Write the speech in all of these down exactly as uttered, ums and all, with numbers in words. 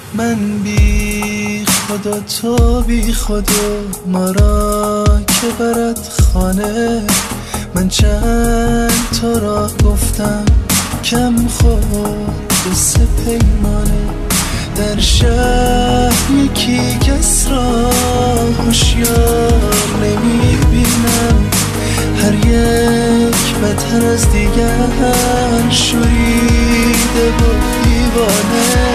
من بی خدا تو بی خدا، ما را که برد خانه. من چند تا را گفتم کم خود قصه پیمانه. در شهر یکی کس را هوشیار نمی بینم، هر یک بدتر از دیگر شوریده و دیوانه.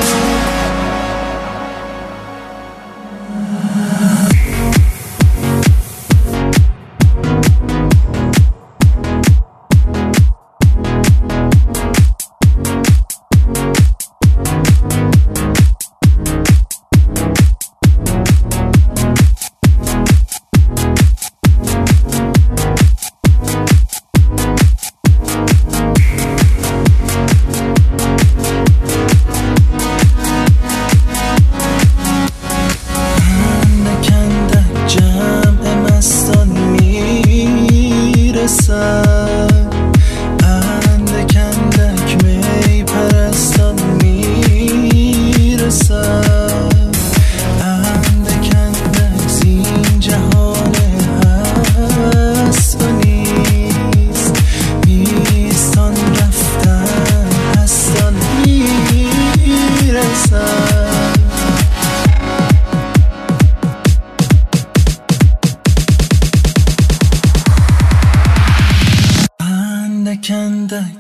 اندک اندک می پرستان میرسد، اندک اندک زین جهان هست و نیست، نیستان رفتن هستان میرسد. اندک اندک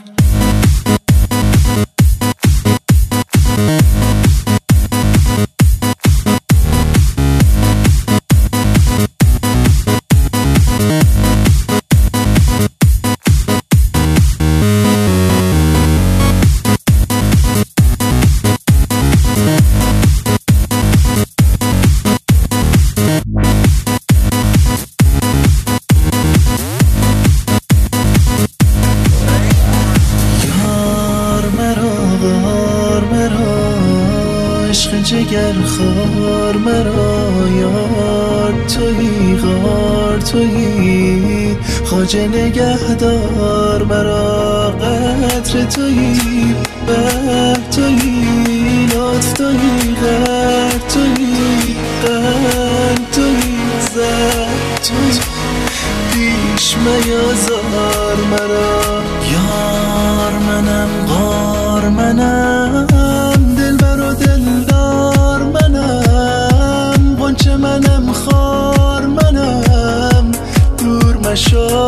جگر خار مرا، یار تویی غار تویی، خواجه نگهدار مرا. قدر تویی بر تویی، لطف تویی غر تویی، قلب تویی زر تویی، پیش میازار مرا. یار منم غار منم، دلبر و دلدار منم، غنچه منم خار منم. دور مشو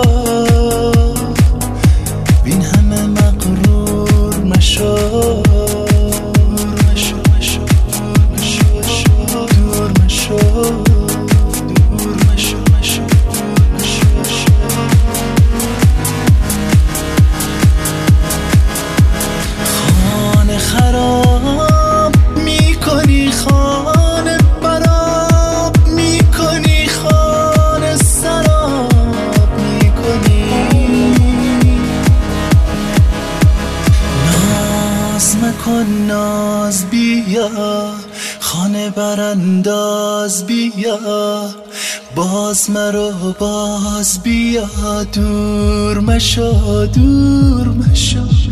بین همه مغرور مشو، دور مشو مشو مشو مشو، دور مشو دور مشو مشو مشو مشو. خانه خراب میکنی، خانه براب میکنی، خانه سراب میکنی. ناز مکن ناز بیا، خانه برانداز بیا، باز مرو باز بیا. دور مشو دور مشو.